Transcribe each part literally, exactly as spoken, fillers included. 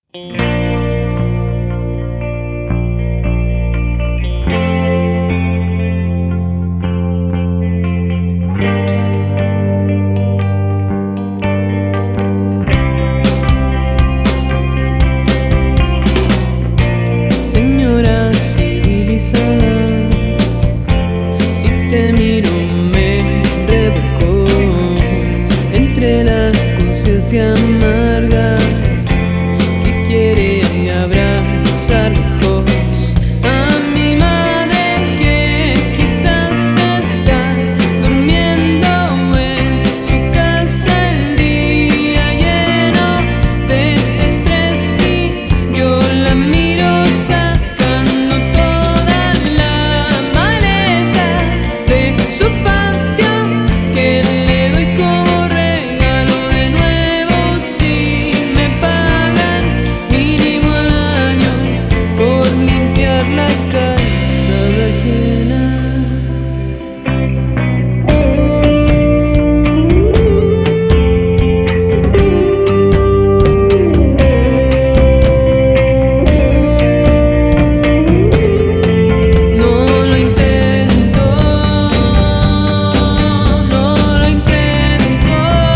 Señora civilizada, si te miro me revolco entre la conciencia amarga que quiere abrazar lejos a mi madre, que quizás está durmiendo en su casa el día lleno de estrés, y yo la miro sacando toda la maleza de su patio, que le doy como regalo de nuevo si me pagan mínimo al año por limpiar la casa ajena. No lo intento, no lo intento.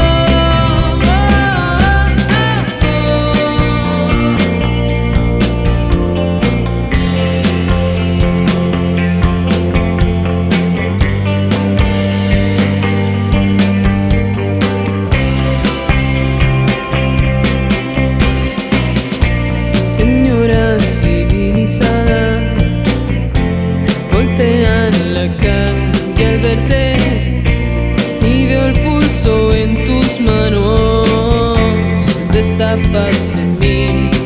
Señora civilizada, voltean la calle al verte y veo el pulso en tus manos. Destapas de mí